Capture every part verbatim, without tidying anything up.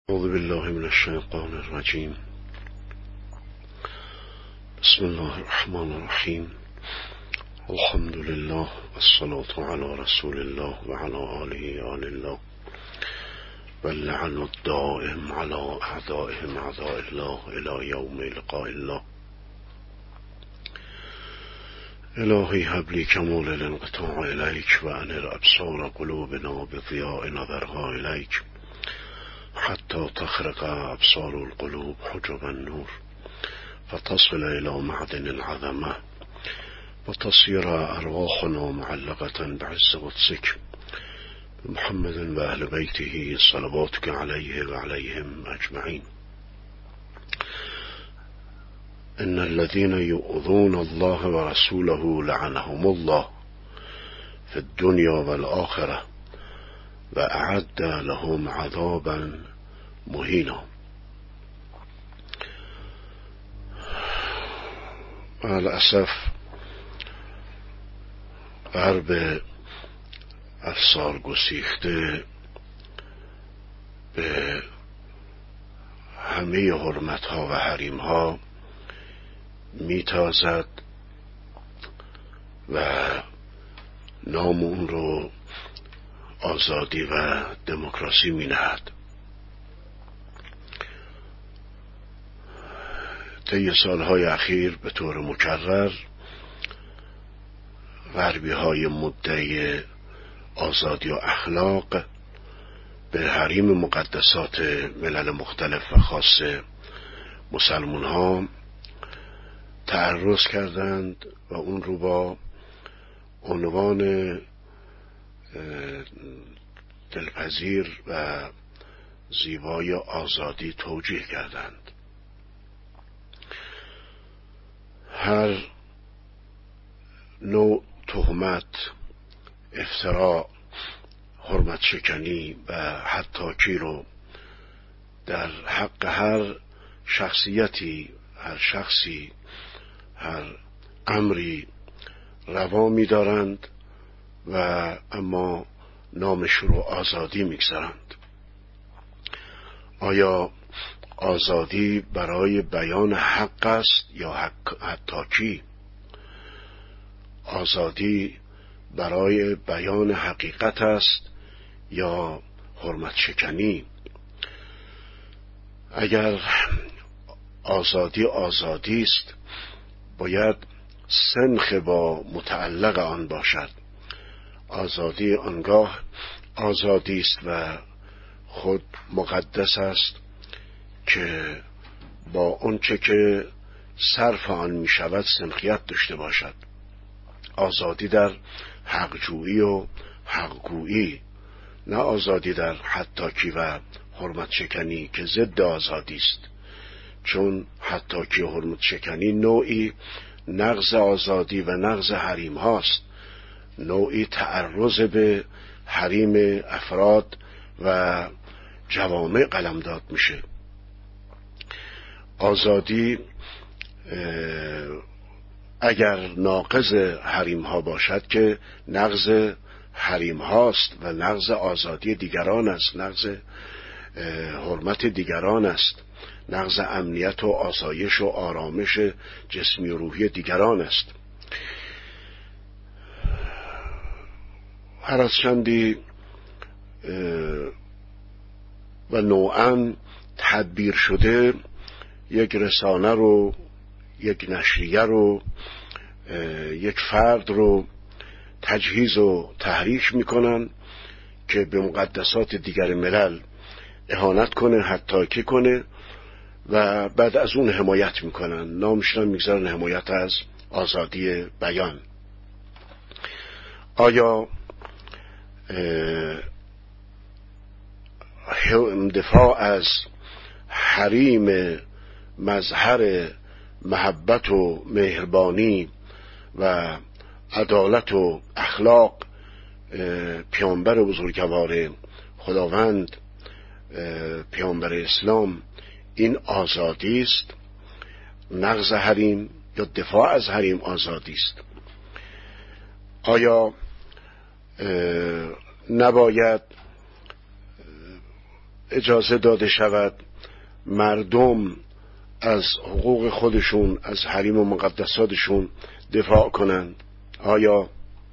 اعوذ بالله من الشیطان الرجیم. بسم الله الرحمن الرحیم. الحمد لله والصلاة على رسول الله وعلى آله آل الله واللعن الدائم على أعدائهم أعداء الله إلى يوم لقاء الله. الهی هب لی کمال الانقطاع الیک و انر ابصار قلوبنا بضیاء نظرها الیک حتی تخرق ابصار القلوب حجب النور فتصل الى معدن العظمه وتصير ارواحنا معلقه بعز قدسك محمد و اهل بیته صلواتك علیه و علیهم اجمعین. ان الذين يؤذون الله ورسوله لعنهم الله في الدنيا والآخرة وأعد لهم عذابا مهینا. للأسف غرب افسار گسیخته به همه حرمتها و حریمها میتازد و نام اون رو آزادی و دموکراسی می نهد. طی سالهای اخیر به طور مکرر غربی های مدعی آزادی و اخلاق به حریم مقدسات ملل مختلف و خاص مسلمان ها تعرض کردند و اون رو با عنوان دلپذیر و زیبای آزادی توجیه کردند. هر نوع تهمت، افترا، حرمت شکنی و حطاکی رو در حق هر شخصیتی، هر شخصی، هر امری روا می دارند و اما نامش رو آزادی میگذارند. آیا آزادی برای بیان حق است یا حق حطاکی؟ آزادی برای بیان حقیقت است یا حرمت شکنی؟ اگر آزادی آزادی است باید سنخ با متعلق آن باشد. آزادی آنگاه آزادی است و خود مقدس است که با آنچه که صرف آن می شود سنخیت داشته باشد. آزادی در حقجویی و حقگویی، نه آزادی در حطاکی و حرمت شکنی که ضد آزادی است، چون حطاکی و حرمت شکنی نوعی نقض آزادی و نقض حریم هاست، نوعی تعرض به حریم افراد و جوامع قلمداد میشه. آزادی اگر ناقض حریم ها باشد که نقض حریم هاست و نقض آزادی دیگران است، نقض حرمت دیگران است، نقض امنیت و آسایش و آرامش جسمی و روحی دیگران است. هر از چندی و نوعاً تدبیر شده یک رسانه رو، یک نشریه رو، یک فرد رو تجهیز و تحریک میکنن که به مقدسات دیگر ملل اهانت کنه، حطاکی کنه و بعد از اون حمایت میکنن. نامشون میگذارن حمایت از آزادی بیان. آیا دفاع از حریم مظهر محبت و مهربانی و عدالت و اخلاق پیامبر بزرگوار خداوند، پیامبر اسلام، این آزادی است؟ نقض حریم یا دفاع از حریم آزادی است؟ آیا نباید اجازه داده شود مردم از حقوق خودشون، از حریم و مقدساتشون دفاع کنند؟ آیا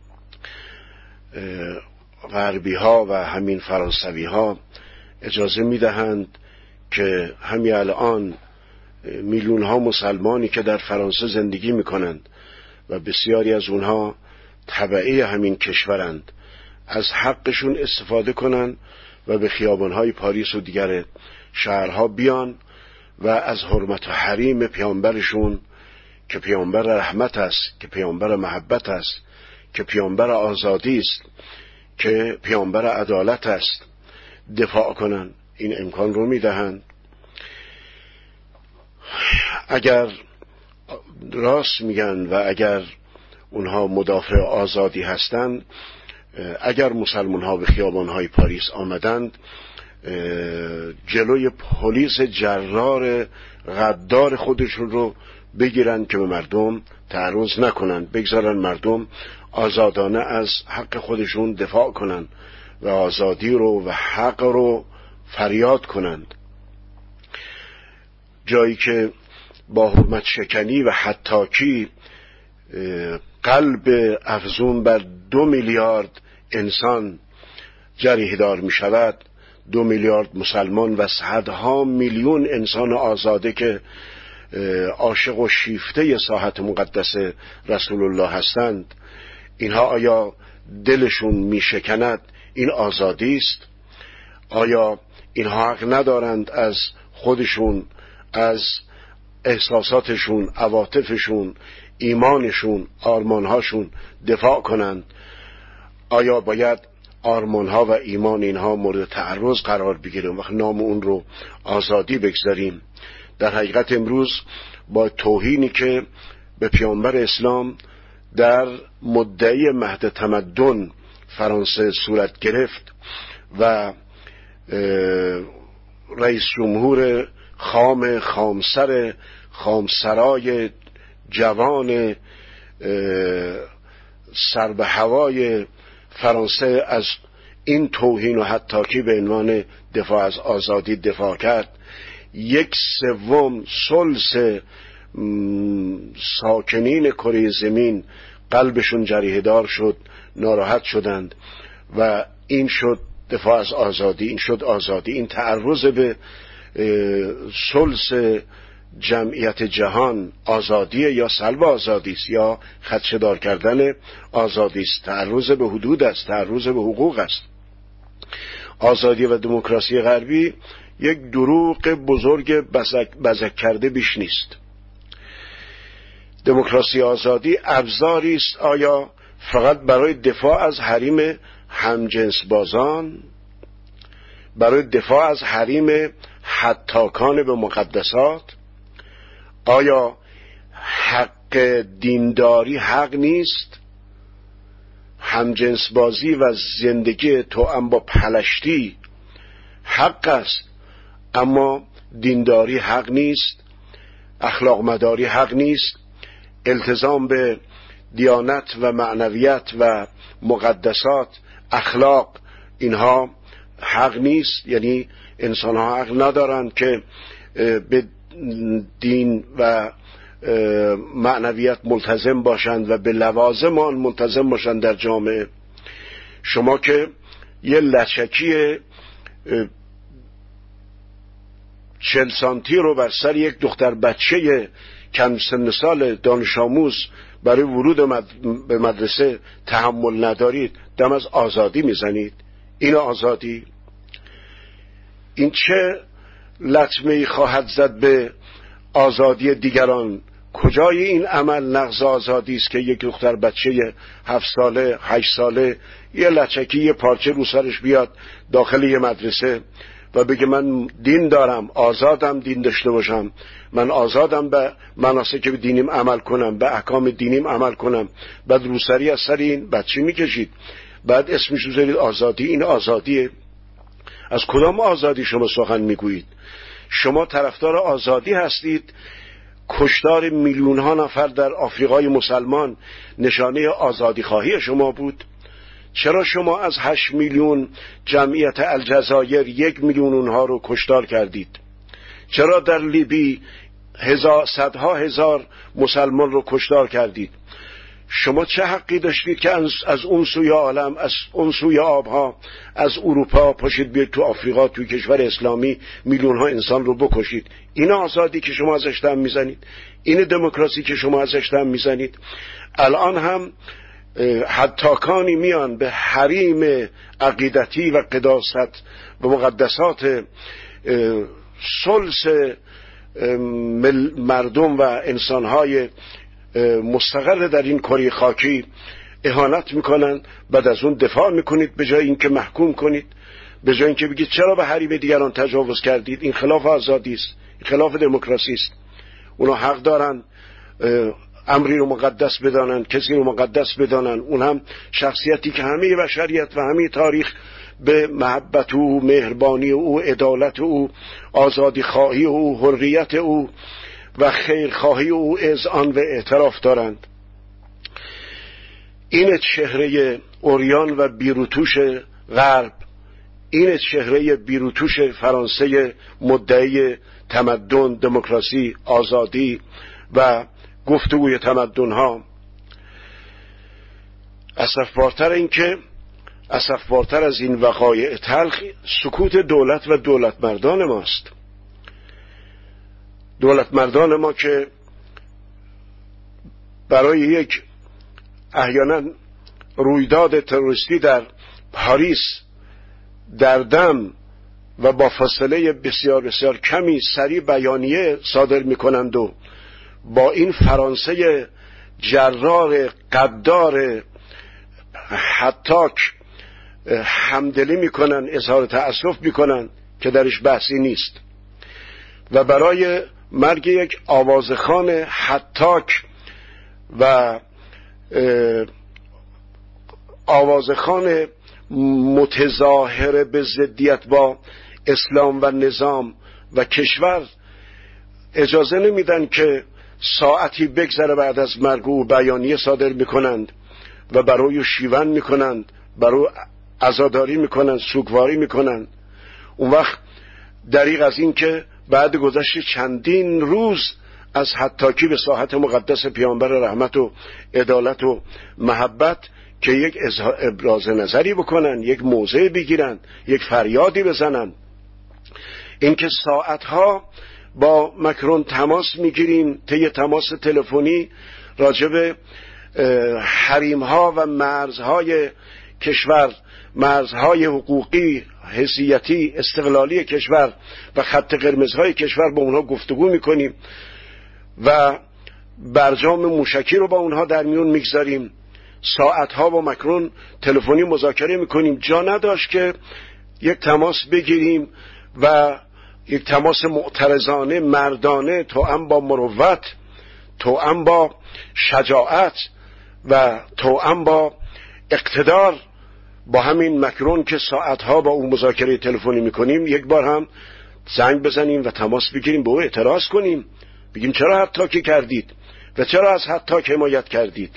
غربی ها و همین فرانسوی ها اجازه میدهند که همین الان میلیون ها مسلمانی که در فرانسه زندگی میکنند و بسیاری از اونها تبعی همین کشورند از حقشون استفاده کنند و به خیابانهای پاریس و دیگر شهرها بیان و از حرمت و حریم پیامبرشون که پیامبر رحمت است، که پیامبر محبت است، که پیامبر آزادی است، که پیامبر عدالت است دفاع کنند؟ این امکان رو میدهند. اگر راست میگن و اگر اونها مدافع آزادی هستند، اگر مسلمان ها به خیابان های پاریس آمدند جلوی پلیس جرار غدار خودشون رو بگیرن که به مردم تعرض نکنند، بگذارن مردم آزادانه از حق خودشون دفاع کنند و آزادی رو و حق رو فریاد کنند. جایی که با حرمت شکنی و حطاکی قلب افزون بر دو میلیارد انسان جریح دار می شود، دو میلیارد مسلمان و صدها میلیون انسان آزاده که عاشق و شیفته ساحت مقدس رسول الله هستند، اینها آیا دلشون می شکند این آزادی است؟ آیا اینها حق ندارند از خودشون، از احساساتشون، عواطفشون، ایمانشون، آرمانهاشون دفاع کنند؟ آیا باید آرمانها و ایمان اینها مورد تعرض قرار بگیریم وقت نام اون رو آزادی بگذاریم؟ در حقیقت امروز با توهینی که به پیامبر اسلام در مدعی مهد تمدن فرانسه صورت گرفت و رئیس جمهور خام خامسر خامسرای جوان سر به هوای فرانسه از این توهین و حطاکی به عنوان دفاع از آزادی دفاع کرد، یک سوم ثلث ساکنین کره زمین قلبشون جریحه دار شد، ناراحت شدند و این شد دفاع از آزادی، این شد آزادی. این تعرض به ثلث جمعیت جهان آزادی یا سلب آزادی است یا خدشه‌دار کردن آزادی است، تعرض به حدود است، تعرض به حقوق است. آزادی و دموکراسی غربی یک دروغ بزرگ بزک, بزک کرده بیش نیست. دموکراسی آزادی ابزاری است آیا فقط برای دفاع از حریم همجنس بازان، برای دفاع از حریم حطاکان به مقدسات؟ آیا حق دینداری حق نیست؟ همجنس بازی و زندگی توأم با پلشتی حق است، اما دینداری حق نیست، اخلاق مداری حق نیست، التزام به دیانت و معنویت و مقدسات، اخلاق، اینها حق نیست. یعنی انسان ها حق ندارند که به دین و معنویت ملتزم باشند و به لوازم آن ملتزم باشند در جامعه. شما که یه لچکی چل سانتی رو بر سر یک دختر بچه کم سن سال دانش آموز برای ورود به مدرسه تحمل ندارید، دم از آزادی میزنید. این آزادی؟ این چه لطمه‌ای خواهد زد به آزادی دیگران؟ کجای این عمل نقض آزادی است که یک دختر بچه هفت ساله هشت ساله یه لچکی یه پارچه رو سرش بیاد داخل یه مدرسه و بگه من دین دارم، آزادم دین داشته باشم، من آزادم به مناسک دینیم عمل کنم، به احکام دینیم عمل کنم، بعد روسری از سر این بچه میکشید، بعد اسمش رو زنید آزادی. این آزادیه؟ از کدام آزادی شما سخن میگویید؟ شما طرفدار آزادی هستید؟ کشتار میلیون ها نفر در آفریقای مسلمان نشانه آزادی خواهی شما بود؟ چرا شما از هشت میلیون جمعیت الجزایر یک میلیون اونها رو کشتار کردید؟ چرا در لیبی هزار صدها هزار مسلمان رو کشتار کردید؟ شما چه حقی داشتید که از اون سوی عالم، از اون سوی آبها، از اروپا پاشید بیاید تو آفریقا، توی کشور اسلامی میلیون ها انسان رو بکشید؟ این آزادی که شما ازش دم میزنید، این دموکراسی که شما ازش دم میزنید. الان هم حتاکانی میان به حریم عقیدتی و قداست و مقدسات ثلث مردم و انسانهای مستقر در این کره خاکی اهانت میکنن، بعد از اون دفاع میکنید به جای اینکه محکوم کنید، به جای اینکه بگید چرا به حریم دیگران تجاوز کردید. این خلاف آزادی است، این خلاف دموکراسی است. اونا حق دارن امری رو مقدس بدانن، کسی رو مقدس بدانن، اون هم شخصیتی که همه بشریت و همه تاریخ به محبت او، مهربانی او، عدالت او، آزادی خواهی او، حریت او و خیرخواهی او اذعان و اعتراف دارند. این چهره عریان و بیروتوش غرب، این چهره بیروتوش فرانسه مدعی تمدن، دموکراسی، آزادی و گفتگوی تمدن‌ها. اسفبارتر این که اسفبارتر از این وقایع تلخ سکوت دولت و دولت مردان ماست. دولت مردان ما که برای یک احیانا رویداد تروریستی در پاریس در دم و با فاصله بسیار بسیار کمی سریع بیانیه صادر میکنند و با این فرانسه جرار قدار حتاک همدلی میکنن، اظهار تأسف میکنن که درش بحثی نیست. و برای مرگ یک آوازخوان حتاک و آوازخوان متظاهر به ضدیت با اسلام و نظام و کشور اجازه نمیدن که ساعتی بگذره بعد از مرگ او بیانیه صادر میکنند و برای شیون میکنند، برای عزاداری میکنند، سوگواری میکنند. اون وقت دریغ از این که بعد گذشت چندین روز از حتاکی به ساحت مقدس پیامبر رحمت و عدالت و محبت که یک ابراز نظری بکنن، یک موضع بگیرن، یک فریادی بزنن، اینکه ساعتها با مکرون تماس میگیریم، طی تماس تلفنی راجع به حریمها و مرزهای کشور، مرزهای حقوقی، حیثیتی، استقلالی کشور و خط قرمزهای کشور با اونها گفتگو میکنیم و برجام موشکی رو با اونها در میون میگذاریم. ساعتها با مکرون تلفنی مذاکره میکنیم. جا نداشت که یک تماس بگیریم و یک تماس معترضانه، مردانه، توأم با مروت، توأم با شجاعت و توأم با اقتدار با همین مکرون که ساعتها با اون مذاکره تلفنی میکنیم یک بار هم زنگ بزنیم و تماس بگیریم، به او اعتراض کنیم، بگیم چرا حتاکی کردید و چرا از حتاک حمایت کردید.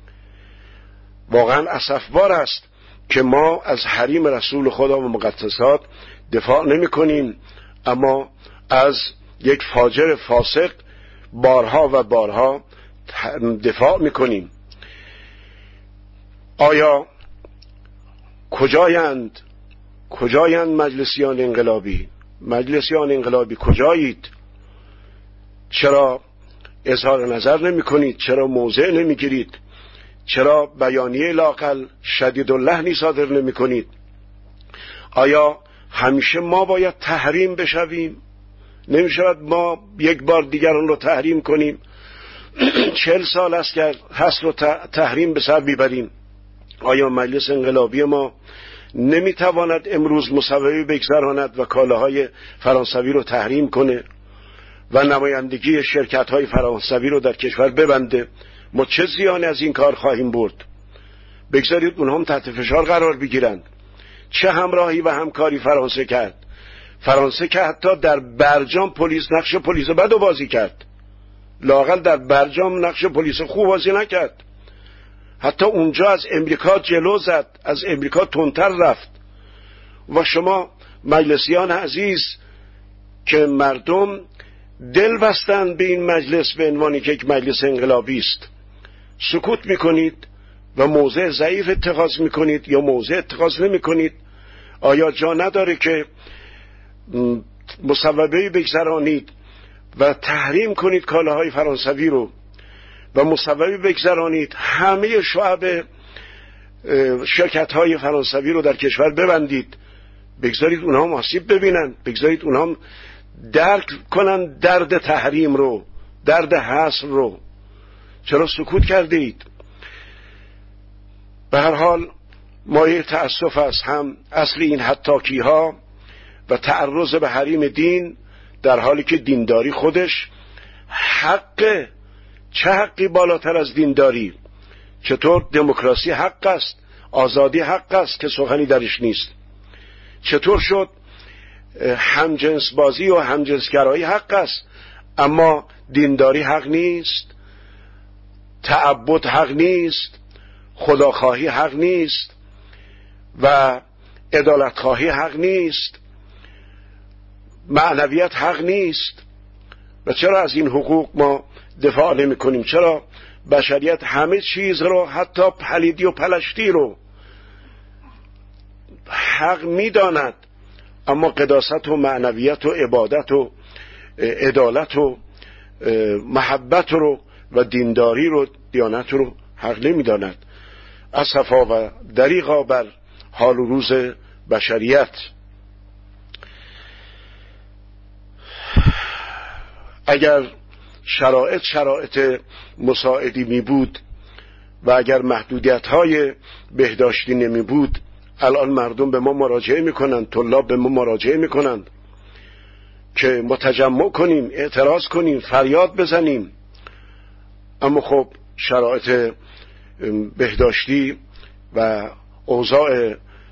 واقعا اسفبار است که ما از حریم رسول خدا و مقدسات دفاع نمی کنیم، اما از یک فاجر فاسق بارها و بارها دفاع می کنیم. آیا کجایند کجایند مجلسیان انقلابی؟ مجلسیان انقلابی کجایید؟ چرا اظهار نظر نمی کنید؟ چرا موضع نمی گیرید؟ چرا بیانیه لااقل شدید اللحنی صادر نمی کنید؟ آیا همیشه ما باید تحریم بشویم؟ نمی شود ما یک بار دیگران رو تحریم کنیم؟ چهل سال است که هست رو تحریم به سر بیبریم. آیا مجلس انقلابی ما نمی تواند امروز مصوبه بگذراند و کالاهای فرانسوی رو تحریم کنه و نمایندگی شرکت‌های فرانسوی رو در کشور ببنده؟ ما چه زیانی از این کار خواهیم برد؟ بگذارید اونها هم تحت فشار قرار بگیرند. چه همراهی و همکاری فرانسه کرد؟ فرانسه که حتی در برجام پلیس نقش پلیس بدو بازی کرد، لااقل در برجام نقش پلیس خوب بازی نکرد. حتی اونجا از امریکا جلو زد، از امریکا تندتر رفت. و شما مجلسیان عزیز که مردم دل بستند به این مجلس به عنوانی که یک مجلس انقلابی است، سکوت میکنید و موضع ضعیف اتخاذ میکنید یا موضع اتخاذ نمیکنید. آیا جا نداره که مصوبه‌ای بگذرانید و تحریم کنید کالاهای فرانسوی رو و مصوبه‌ای بگذرانید همه شعب شرکت‌های فرانسوی رو در کشور ببندید، بگذارید اونها هم آسیب ببینن، بگذارید اونها هم درک کنن درد تحریم رو، درد حصر رو؟ چرا سکوت کردید؟ به هر حال مایه تأسف است هم اصل این حطاکی ها و تعرض به حریم دین، در حالی که دینداری خودش حق، چه حقی بالاتر از دینداری؟ چطور دموکراسی حق است، آزادی حق است که سخنی درش نیست؟ چطور شد همجنس بازی و همجنسگرایی حق است اما دینداری حق نیست؟ تعبد حق نیست، خداخواهی حق نیست و عدالتخواهی حق نیست، معنویت حق نیست؟ و چرا از این حقوق ما دفاع نمی کنیم؟ چرا بشریت همه چیز رو، حتی پلیدی و پلشتی رو حق می داند اما قداست و معنویت و عبادت و عدالت و محبت رو و دینداری رو، دیانت رو حق نمی داند؟ اسفا و دریغا بر حال و روز بشریت. اگر شرایط شرایط مساعدی می بود و اگر محدودیت های بهداشتی نمی بود، الان مردم به ما مراجعه می کنند، طلاب به ما مراجعه می کنند که ما تجمع کنیم، اعتراض کنیم، فریاد بزنیم. اما خب شرایط بهداشتی و اوضاع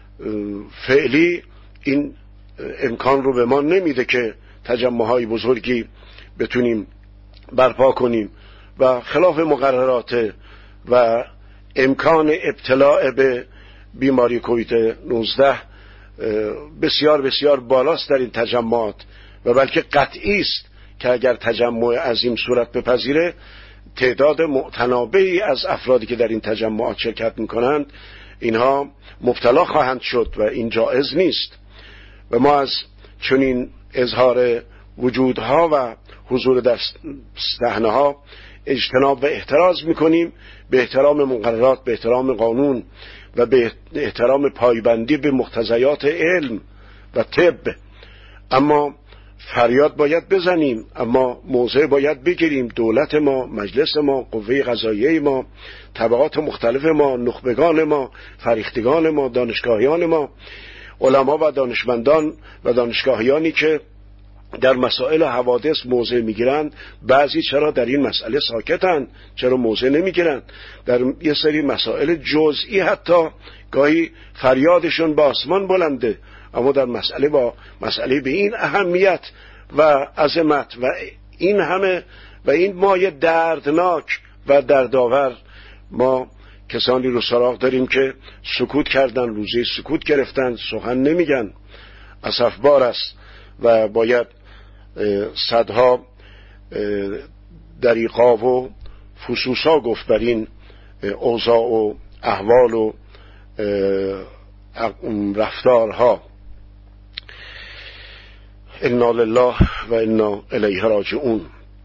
فعلی این امکان رو به ما نمیده که تجمع‌های بزرگی بتونیم برپا کنیم و خلاف مقررات و امکان ابتلاع به بیماری کووید نوزده بسیار بسیار بالاست در این تجمعات و بلکه قطعی است که اگر تجمع عظیم صورت بپذیره تعداد متنابعی از افرادی که در این تجمعات شرکت میکنند اینها مبتلا خواهند شد و این جایز نیست. و ما از چنین اظهار وجودها و حضور در صحنه ها اجتناب و احتراز میکنیم، به احترام مقررات، به احترام قانون و به احترام پایبندی به مقتضیات علم و طب. اما فریاد باید بزنیم، اما موضع باید بگیریم. دولت ما، مجلس ما، قوه قضاییه ما، طبقات مختلف ما، نخبگان ما، فریختگان ما، دانشگاهیان ما، علما و دانشمندان و دانشگاهیانی که در مسائل حوادث موضع میگیرند، بعضی چرا در این مسئله ساکتن؟ چرا موضع نمیگیرند؟ در یه سری مسائل جزئی حتی گاهی فریادشون با آسمان بلنده، اما در مسئله با مسئله به این اهمیت و عظمت و این همه و این مایه دردناک و دردآور، ما کسانی رو سراغ داریم که سکوت کردن، روزه سکوت گرفتن، سخن نمیگن. اسفبار است و باید صدها دریغا و فسوسا گفت بر این اوضاع و احوال و رفتارها. انا لله و انا الیه راجعون.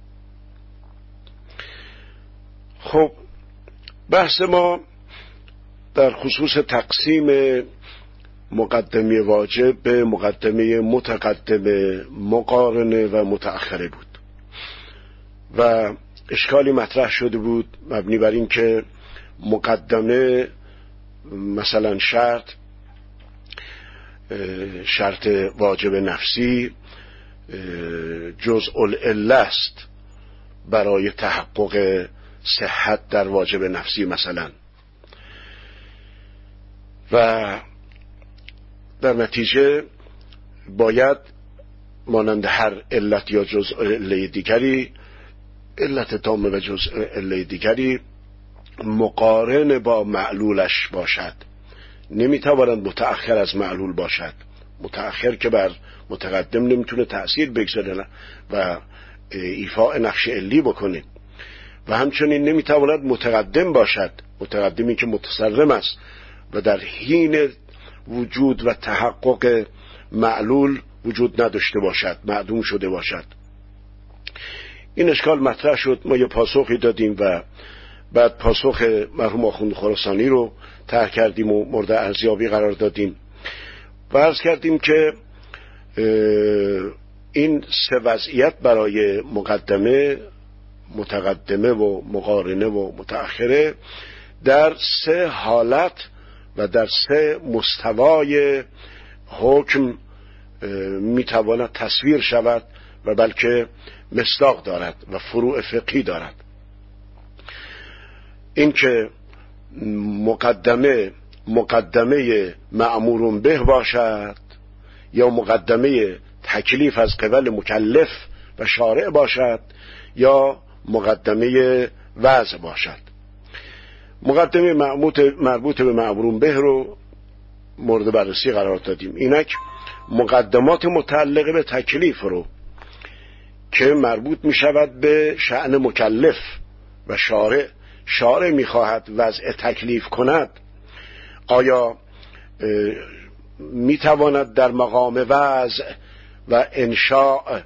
خب بحث ما در خصوص تقسیم مقدمه واجب به مقدمه متقدمه، مقارنه و متأخره بود و اشکالی مطرح شده بود مبنی بر این که مقدمه مثلا شرط شرط واجب نفسی جزء العله است برای تحقق صحت در واجب نفسی مثلا، و در نتیجه باید مانند هر علت یا جزء عله دیگری، علت تامه و جزء عله دیگری، مقارن با معلولش باشد، نمیتواند متأخر از معلول باشد. متأخر که بر متقدم نمیتونه تأثیر بگذاره و ایفاء نقش علی بکنه، و همچنین نمیتواند متقدم باشد، متقدمی که متصرم است و در حین وجود و تحقق معلول وجود نداشته باشد، معدوم شده باشد. این اشکال مطرح شد، ما یه پاسخی دادیم و بعد پاسخ مرحوم آخوند خراسانی رو طرح کردیم و مورد ارزیابی قرار دادیم و عرض کردیم که این سه وضعیت برای مقدمه، متقدمه و مقارنه و متأخره در سه حالت و در سه مستوای حکم میتواند تصویر شود و بلکه مصداق دارد و فروع فقهی دارد. این که مقدمه مقدمه مأمور به باشد یا مقدمه تکلیف از قبل مکلف و شارع باشد یا مقدمه وضع باشد. مقدمه مربوط به مأمور به رو مورد بررسی قرار دادیم. اینک مقدمات متعلق به تکلیف رو که مربوط می شود به شأن مکلف و شارع، شارع می خواهد وضع تکلیف کند، آیا می تواند در مقام وضع و انشاء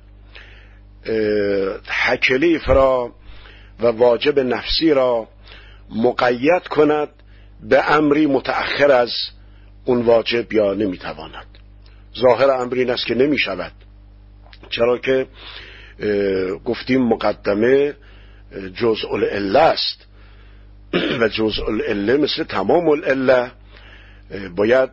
تکلیف را و واجب نفسی را مقید کند به امری متأخر از اون واجب یا نمی تواند؟ ظاهر امر این است که نمی شود، چرا که گفتیم مقدمه جزء العله است و جزء العله مثل تمام العله باید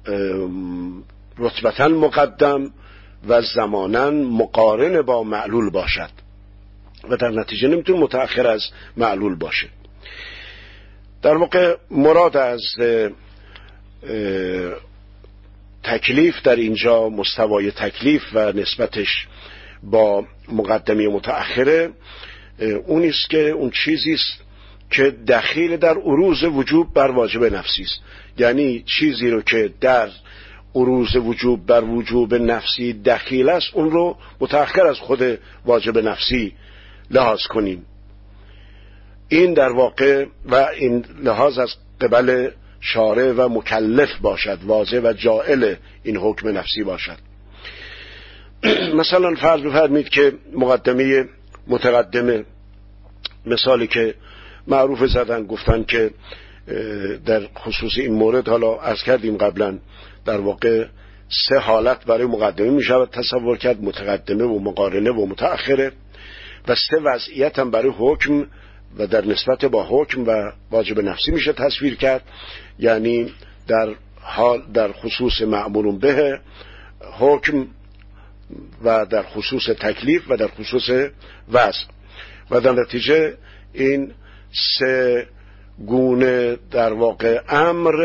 رتبتاً مقدم و زماناً مقارن با معلول باشد و در نتیجه نمیتونه متأخر از معلول باشه. در واقع مراد از تکلیف در اینجا مستوای تکلیف و نسبتش با مقدمه متأخره اون است که اون چیزی است که دخیل در عروض وجوب بر واجب نفسی است، یعنی چیزی رو که در عروض وجوب بر وجوب نفسی دخیل است اون رو متأخر از خود واجب نفسی لحاظ کنیم. این در واقع و این لحاظ از قبل شارع و مکلف باشد، واضح و جائل این حکم نفسی باشد. مثلا فرض بفرمایید که مقدمه متقدمه، مثالی که معروف زدن گفتن که در خصوص این مورد، حالا عرض کردیم قبلا، در واقع سه حالت برای مقدمه می شود تصور کرد، متقدمه و مقارنه و متأخره، و سه وضعیت هم برای حکم و در نسبت با حکم و واجب نفسی میشه تصویر کرد، یعنی در حال در خصوص مأمور به حکم و در خصوص تکلیف و در خصوص وضع، و در نتیجه این سه گونه در واقع امر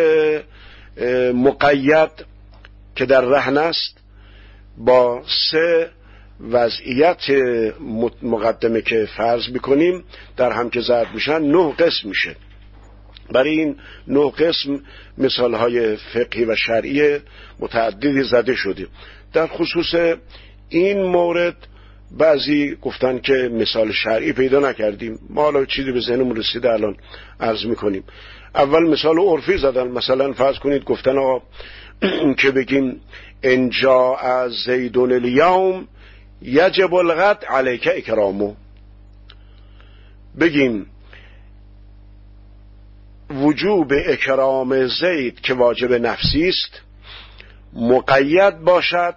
مقید که در رهن است با سه وضعیت مقدمه که فرض میکنیم در هم که ضرب میشن نه قسم میشه. برای این نه قسم مثالهای فقهی و شرعی متعددی زده شده. در خصوص این مورد بعضی گفتن که مثال شرعی پیدا نکردیم، ما حالا چیزی به ذهنمون رسیده الان عرض میکنیم. اول مثال عرفی زدن، مثلا فرض کنید گفتن آقا که بگیم انجا از زیدون الیوم یجب الغد علیک اکرامو، بگیم وجوب اکرام زید که واجب نفسی است مقید باشد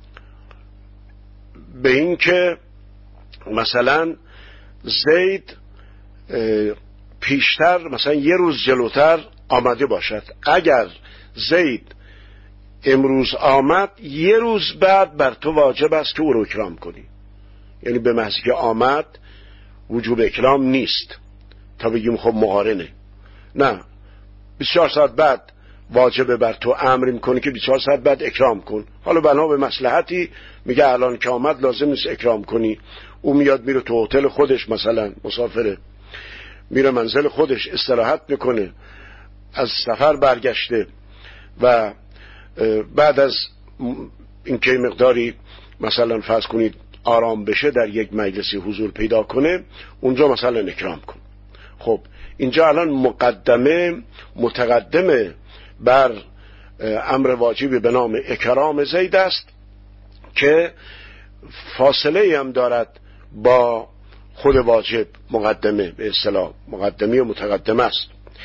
به این که مثلا زید پیشتر مثلا یه روز جلوتر آمده باشد. اگر زید امروز آمد یه روز بعد بر تو واجب است که او رو اکرام کنی، یعنی به محضی که آمد وجوب اکرام نیست تا بگیم خب مقارنه، نه بیست و چهار ساعت بعد واجب بر تو امر میکنه که بیست و چهار ساعت بعد اکرام کن. حالا بنا به مصلحتی میگه الان که آمد لازم نیست اکرام کنی، او میاد میره تو هتل خودش مثلا مسافره، میره منزل خودش استراحت میکنه، از سفر برگشته و بعد از اینکه مقداری مثلا فرض کنید آرام بشه در یک مجلسی حضور پیدا کنه، اونجا مثلا اکرام کن. خب اینجا الان مقدمه متقدمه بر امر واجبی به نام اکرام زید است که فاصله هم دارد با خود واجب. مقدمه به اصطلاح مقدمی و متقدمه است.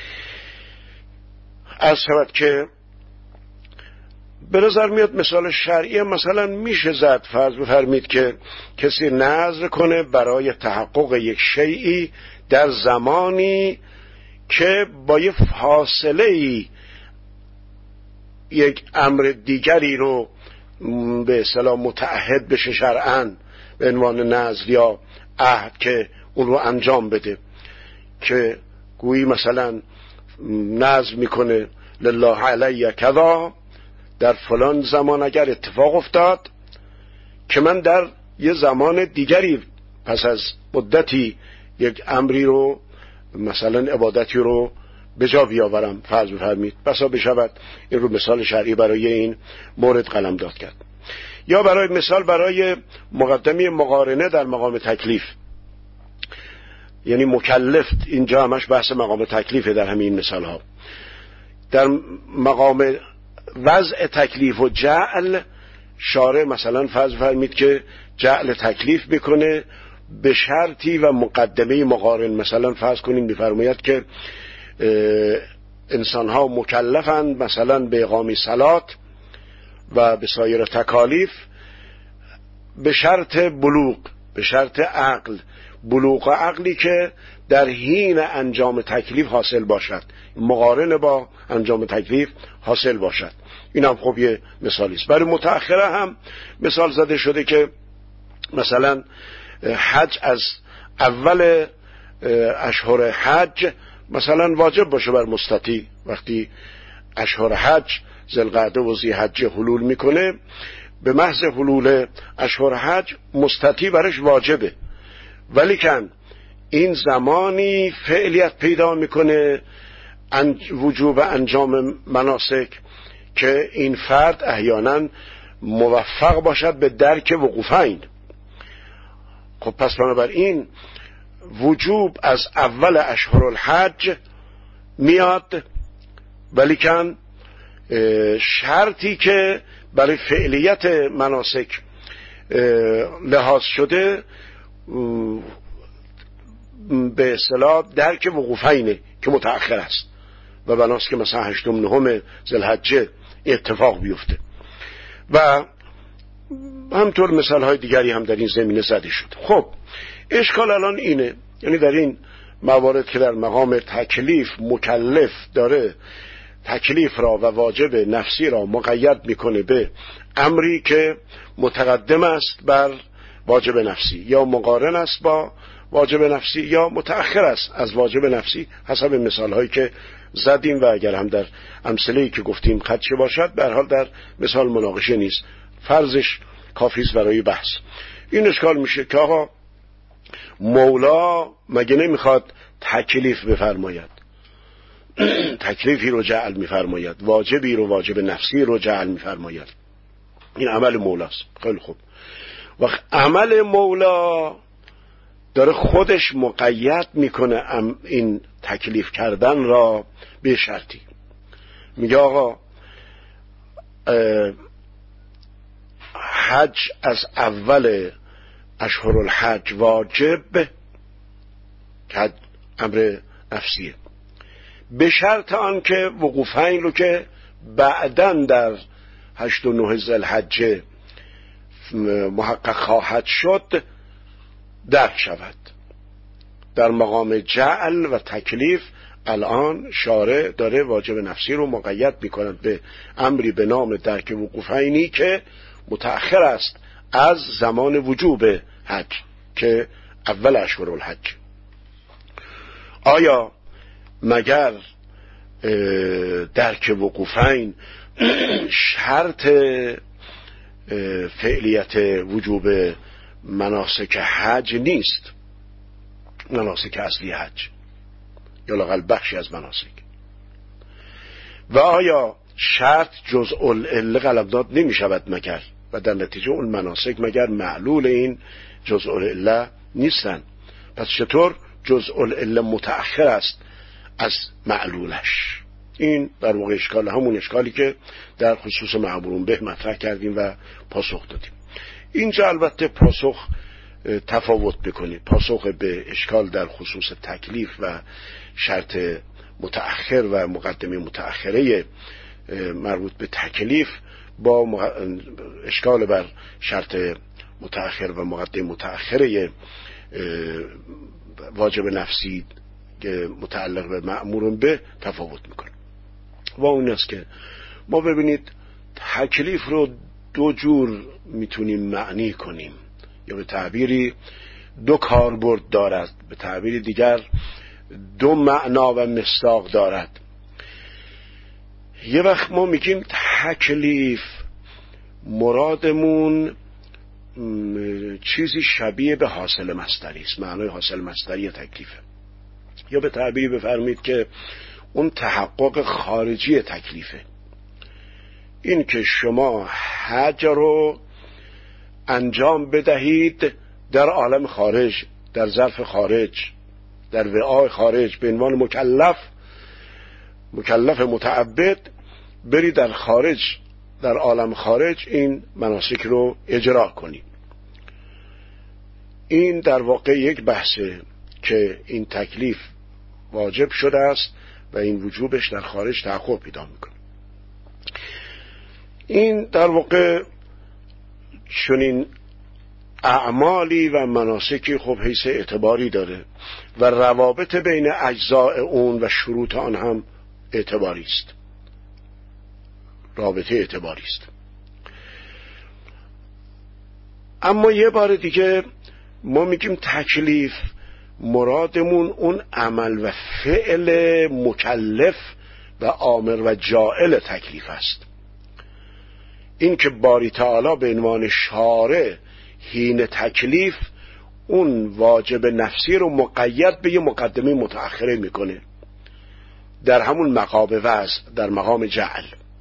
از شود که به نظر میاد مثال شرعی مثلا میشه زد. فرض بفرمید که کسی نذر کنه برای تحقق یک شیئی در زمانی که با یه فاصله‌ای یک امر دیگری رو به اصطلاح متعهد بشه شرعاً به عنوان نذر یا عهد که اون رو انجام بده، که گویی مثلا نذر میکنه لله علی کذا، در فلان زمان اگر اتفاق افتاد که من در یه زمان دیگری پس از مدتی یک امری رو مثلا عبادتی رو به جا بیاورم، فرض بفرمید، بسا بشود این رو مثال شرعی برای این مورد قلم داد کرد. یا برای مثال برای مقدمه مقارنه در مقام تکلیف، یعنی مکلف، اینجا همش بحث مقام تکلیفه در همین مثال ها. در مقام وضع تکلیف و جعل، شارع مثلا فرض فرمید که جعل تکلیف بکنه به شرطی و مقدمه مقارن. مثلا فرض کنیم بفرماید که انسان ها مکلفند مثلا به اقامه صلات و به سایر تکالیف به شرط بلوغ، به شرط عقل، بلوغ عقلی که در حین انجام تکلیف حاصل باشد، مقارن با انجام تکلیف حاصل باشد. این هم خب یه مثالی است. برای متأخره هم مثال زده شده که مثلا حج از اول اشهر حج مثلا واجب باشه بر مستطیع. وقتی اشهر حج ذوالقعده و ذی‌حجه حلول میکنه، به محض حلول اشهر حج مستطیع برش واجبه، ولیکن این زمانی فعلیت پیدا میکنه وجوب انجام مناسک که این فرد احیانا موفق باشد به درک وقوفین. خب پس بنابراین وجوب از اول اشهر الحج میاد، ولیکن شرطی که برای فعلیت مناسک لحاظ شده به اصطلاح درک وقوفینه که متأخر است و بناست که مثلا هشتم نهم ذوالحجه اتفاق بیفته. و همطور مثال های دیگری هم در این زمینه زده شد. خب اشکال الان اینه، یعنی در این موارد که در مقام تکلیف مکلف داره تکلیف را و واجب نفسی را مقید میکنه به امری که متقدم است بر واجب نفسی، یا مقارن است با واجب نفسی، یا متأخر است از واجب نفسی، حسب مثال هایی که زدیم. و اگر هم در امثله‌ای که گفتیم خدشه باشد، به هر حال در مثال مناقشه نیست، فرضش کافی است برای بحث. این اشکال میشه که آقا مولا مگه نمیخواد تکلیف بفرماید، تکلیفی رو جعل میفرماید، واجبی رو واجب نفسی رو جعل میفرماید، این عمل مولاست. خیلی خوب، وقت عمل مولا داره خودش مقید میکنه این تکلیف کردن را به شرطی. میگه آقا حج از اول اشهر الحج واجب، که امر نفسیه، به شرط آن که وقوفین رو که بعداً در هشت و نه ذوالحجه محقق خواهد شد درک شود. در مقام جعل و تکلیف الان شارع داره واجب نفسی رو مقید میکند به امری به نام درک وقوفینی که متأخر است از زمان وجوب حج که اول اشهر الحج. آیا مگر درک وقوفین شرط فعلیت وجوب مناسک حج نیست، مناسک اصلی حج؟ یا لااقل بخشی از مناسک. و آیا شرط جزء العله قلمداد نمی شود مگر و در نتیجه اون مناسک مگر معلول این جزء العله نیستن؟ پس چطور جزء العله متأخر است از معلولش؟ این در واقع اشکال همون اشکالی که در خصوص معمورون به مطرح کردیم و پاسخ دادیم. اینجا البته پاسخ تفاوت بکنید. پاسخ به اشکال در خصوص تکلیف و شرط متأخر و مقدمه متأخره مربوط به تکلیف با اشکال بر شرط متأخر و مقدمه متأخره واجب نفسی که متعلق به مأمور به تفاوت میکنه. و اون است که ما ببینید تکلیف رو دو جور میتونیم معنی کنیم، یا به تعبیری دو کاربرد دارد، به تعبیری دیگر دو معنا و مصداق دارد. یه وقت ما میگیم تکلیف مرادمون چیزی شبیه به حاصل مصدری است، معنای حاصل مصدری تکلیفه. یا به تعبیری بفرمید که اون تحقق خارجی تکلیفه، این که شما حج رو انجام بدهید در عالم خارج، در ظرف خارج، در وعای خارج، به عنوان مکلف مکلف متعبد بری در خارج، در عالم خارج این مناسک رو اجرا کنی. این در واقع یک بحثه که این تکلیف واجب شده است و این وجوبش در خارج تحقق پیدا میکنه. این در واقع چنین اعمالی و مناسکی خب حیث اعتباری داره و روابط بین اجزاء اون و شروط آن هم اعتباری است، رابطه اعتباری است. اما یه بار دیگه ما میگیم تکلیف مرادمون اون عمل و فعل مکلف و آمر و جائل تکلیف است. این که باری تعالی به عنوان شارع حین تکلیف اون واجب نفسی رو مقید به یه مقدمه متأخره میکنه در همون مقام وضع، در مقام جعل.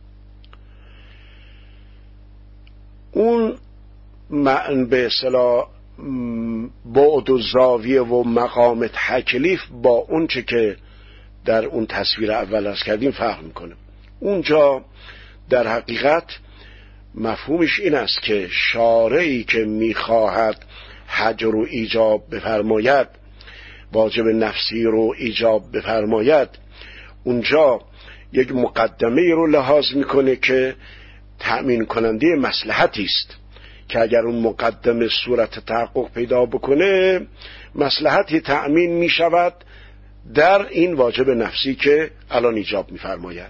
اون معنی به اصطلاح بعد و زاویه و مقام تکلیف با اون چه که در اون تصویر اول از کردیم فرق میکنه. اونجا در حقیقت مفهومش این است که شارعی که میخواهد حج رو ایجاب بفرماید، واجب نفسی رو ایجاب بفرماید، اونجا یک مقدمه رو لحاظ میکنه که تأمین کننده مصلحتی است که اگر اون مقدمه صورت تحقق پیدا بکنه مصلحتی تأمین میشود در این واجب نفسی که الان ایجاب میفرماید.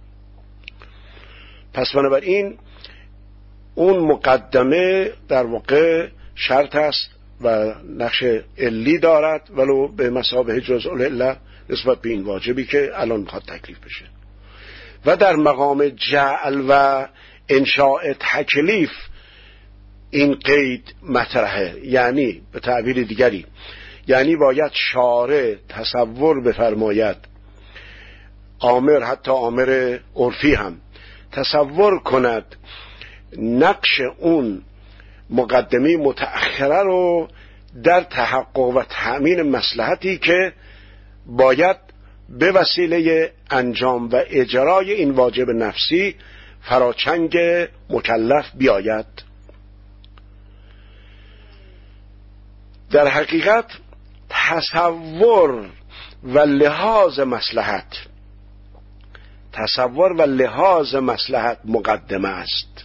پس بنابراین اون مقدمه در واقع شرط است و نقش علی دارد ولو به مثابه جزء العله نسبت به این واجبی که الان میخواد تکلیف بشه. و در مقام جعل و انشاء تکلیف این قید مطرحه، یعنی به تعبیر دیگری یعنی باید شارع تصور بفرماید، آمر حتی آمر عرفی هم تصور کند نقش اون مقدمه متأخره رو در تحقق و تأمین مصلحتی که باید به وسیله انجام و اجرای این واجب نفسی فراچنگ مکلف بیاید. در حقیقت تصور و لحاظ مصلحت تصور و لحاظ مصلحت مقدمه است.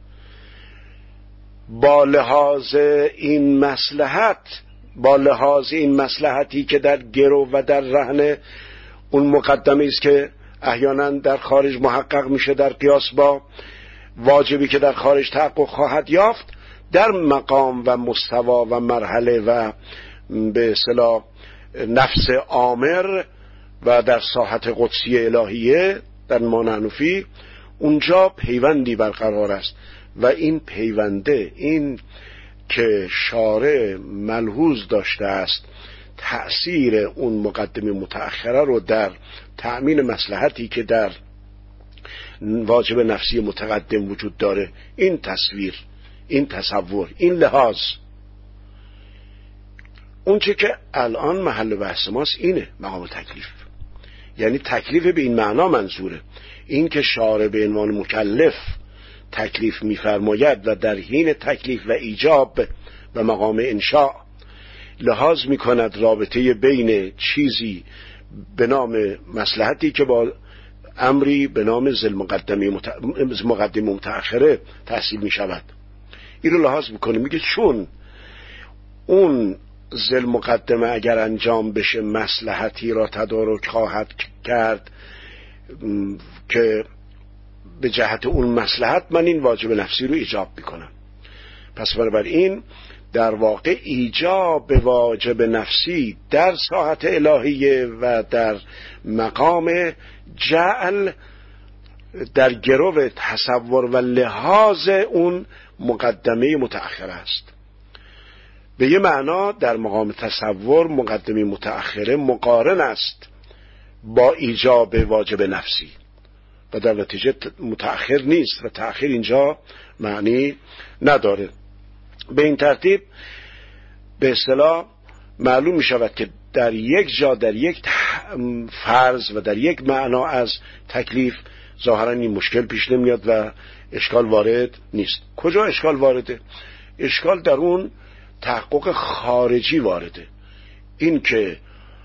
با لحاظ این مصلحت با لحاظ این مصلحتی که در گرو و در رهن اون مقدمه است که احیانا در خارج محقق میشه در قیاس با واجبی که در خارج تحقق خواهد یافت، در مقام و مستوا و مرحله و به اصطلاح نفس آمر و در ساحت قدسی الهیه در مانعنفی اونجا پیوندی برقرار است و این پیونده، این که شارع ملحوظ داشته است تأثیر اون مقدمه متأخره رو در تأمین مصلحتی که در واجب نفسی متقدم وجود داره، این تصویر، این تصور، این لحاظ، اون چه که الان محل بحث ماست اینه مقام تکلیف. یعنی تکلیف به این معنا منظوره، این که شارع به عنوان مکلف تکلیف می‌فرماید و در حین تکلیف و ایجاب و مقام انشاء لحاظ می‌کند رابطه بین چیزی به نام مصلحتی که با امری به نام ذل مقدمه مت... مقدمه متأخره تحصیل می‌شود، این رو لحاظ می‌کنه، میگه چون اون ذل مقدمه اگر انجام بشه مصلحتی را تدارک خواهد کرد که به جهت اون مصلحت من این واجب نفسی رو ایجاب میکنم. پس بنابراین در واقع ایجاب واجب نفسی در ساحت الهیه و در مقام جعل در گرو تصور و لحاظ اون مقدمه متأخره است. به یه معنا در مقام تصور مقدمه متأخره مقارن است با ایجاب واجب نفسی و در نتیجه متأخر نیست و تأخیر اینجا معنی نداره. به این ترتیب به اصطلاح معلوم می شود که در یک جا، در یک فرض و در یک معنا از تکلیف ظاهرا این مشکل پیش نمیاد و اشکال وارد نیست. کجا اشکال وارده؟ اشکال در اون تحقق خارجی وارده، این که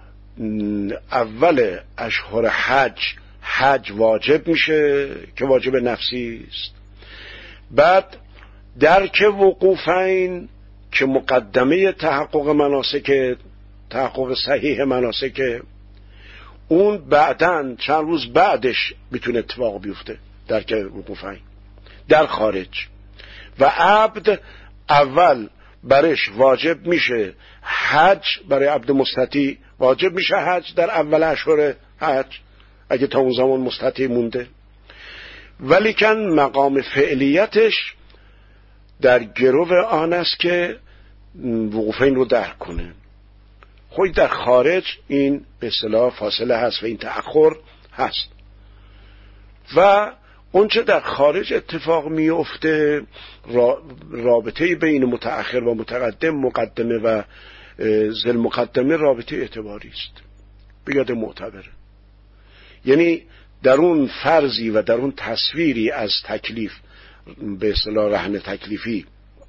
اول اشهر حج حج واجب میشه که واجب نفسی است، بعد درک وقوفین که مقدمه تحقق مناسک تحقق صحیح مناسک اون بعدن چند روز بعدش میتونه اتفاق بیفته، درک وقوفین در خارج، و عبد اول برش واجب میشه حج، برای عبد مستطیع واجب میشه حج در اول اشهر حج اگه تا اون زمان مستطیع مونده، ولیکن مقام فعلیتش در گرو آن است که وقوفین رو درک کنه. خود در خارج این به اصطلاح فاصله هست و این تأخر هست و اونچه در خارج اتفاق میفته رابطه بین متأخر و متقدم، مقدمه و ذل مقدمه رابطه اعتباری است، بگرد معتبره. یعنی در اون فرضی و در اون تصویری از تکلیف به اصطلاح رهن تکلیفی،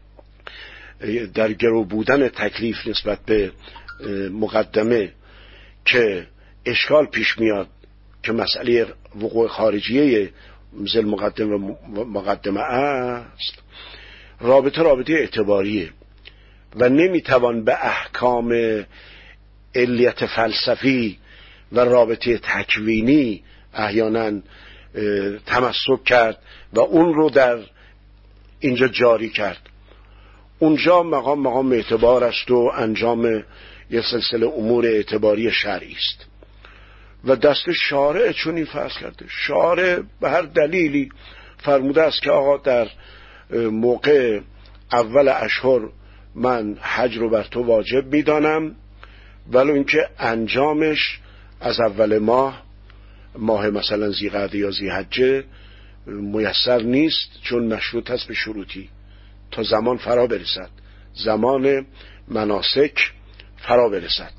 در گرو بودن تکلیف نسبت به مقدمه که اشکال پیش میاد که مسئله وقوع خارجیه ذل مقدمه و مقدمه است، رابطه رابطه اعتباریه و نمیتوان به احکام علیت فلسفی و رابطه تکوینی احیانا تمسک کرد و اون رو در اینجا جاری کرد. اونجا مقام مقام اعتبار است و انجام یک سلسله امور اعتباری شرعی است و دست شارع چون این فرض کرده. شارع به هر دلیلی فرموده است که آقا در موقع اول اشهر من حج رو بر تو واجب میدانم، ولی اینکه انجامش از اول ماه ماه مثلا ذی‌قعده یا ذی‌حجه میسر نیست، چون مشروط است به شروطی تا زمان فرا برسد، زمان مناسک فرا برسد.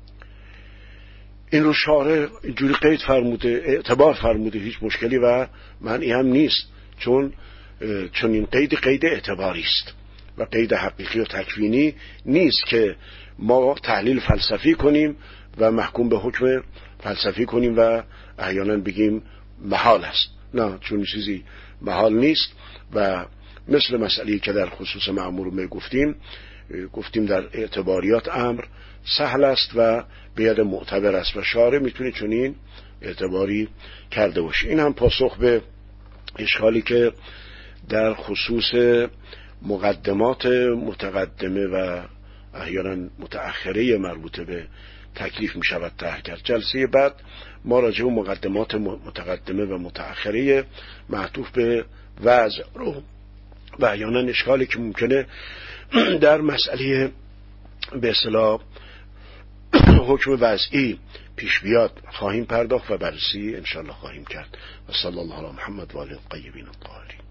این رو شارع اینجوری قید فرموده، اعتبار فرموده، هیچ مشکلی و معنی هم نیست، چون چون این قید قید اعتباری است و قید حقیقی و تکوینی نیست که ما تحلیل فلسفی کنیم و محکوم به حکم فلسفی کنیم و احیانا بگیم محال است. نه، چون چیزی محال نیست و مثل مسئله‌ای که در خصوص مأمور گفتیم گفتیم در اعتباریات امر سهل است و به ید معتبر است و شارع میتونه چنین اعتباری کرده باشه. این هم پاسخ به اشکالی که در خصوص مقدمات متقدمه و احیانا متأخره مربوطه به تکلیف می شود طرح کرد. جلسه بعد ما راجع به مقدمات متقدمه و متأخره معطوف به وضع رو و احیانا اشکالی که ممکنه در مسئله به اصطلاح حکم وضعی پیش بیاد خواهیم پرداخت و بررسی انشاءالله خواهیم کرد. و صلی الله علی محمد و آله الطیبین الطاهرین.